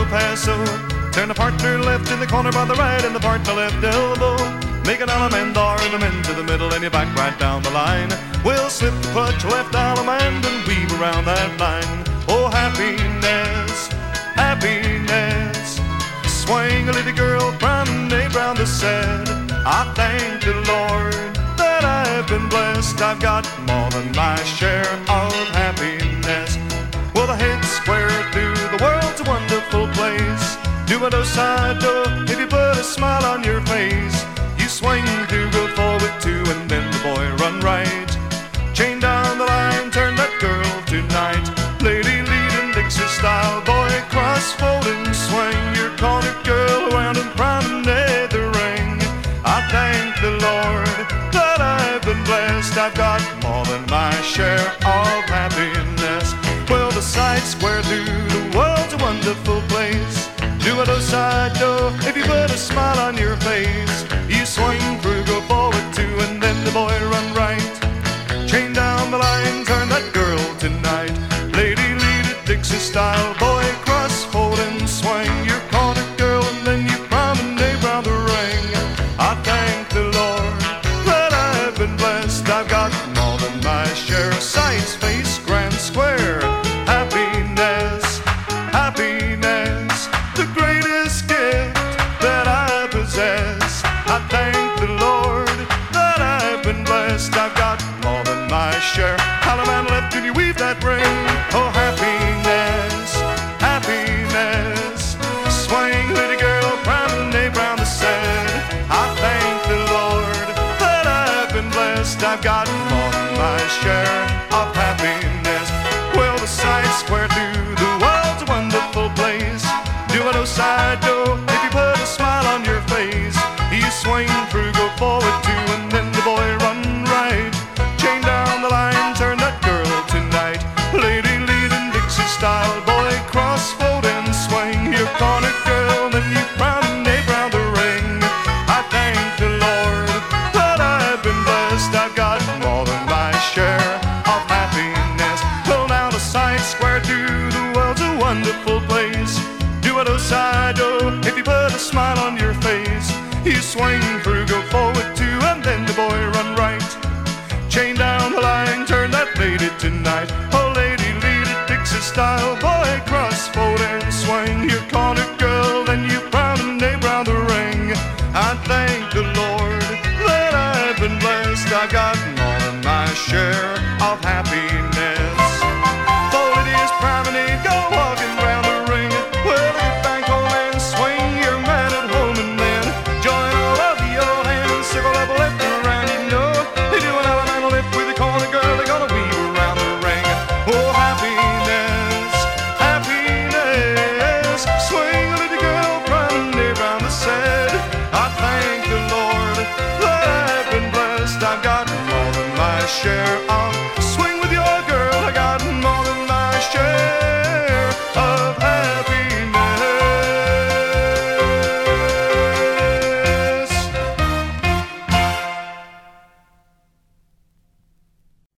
Paso. Turn the partner left in the corner by the right and the partner left elbow. Make an allemande or them into the middle and you back right down the line. We'll slip the clutch left allemande and weave around that line. Oh, happiness, happiness. Swing a little girl, promenade round the set. I thank the Lord that I've been blessed. I've got more than my share of happiness. Well, the head square through the world's a wonderful place. Do a do-side-do if you put a smile on your face. You swing through, go forward two, and then the boy run right. Chain down the line, turn that girl tonight. Lady leading Dixie style, boy cross folding, swing your corner girl around and promenade the ring. I thank the Lord that I've been blessed. I've got more than my share of happiness. Well, the side square through the world's a wonderful place. Do a do-side-do if you put a smile on your face. You swing through, go forward two, and then the boy run right. Chain down the line, turn that girl tonight. Lady lead it Dixie style, boy cross folding, swing your corner girl, and then you promenade round the ring. I thank the Lord that I've been blessed. I've got more than my share of sights, face, grand square. Happiness, happiness, the greatest gift that I possess. I thank the Lord that I've been blessed. I've got more than my share. Allemande left and you weave that ring. Oh, happiness, happiness. Swing, little girl, promenade round the set. I thank the Lord that I've been blessed. I've got more than my share of happiness. Well, the side square through the world's a wonderful place. Do a do-side-do if you put a smile on your face. You swing through, go forward two, and then the boy run right. Chain down the line, turn that girl tonight. Lady leading Dixie style, boy cross folding, swing your corner girl, then you promenade round the ring. I thank the Lord that I've been blessed. I've got more than my share of happiness. Well, now the side square through the world's a wonderful place. Do a do-side-do if you put a smile on your face. You swing through, go forward two, and then the boy run right. Chain down the line, turn that lady tonight. Oh, lady, lead it Dixie style, boy cross folding, swing your corner girl, then you promenade round the ring. I thank the Lord that I've been blessed. I've got more than my share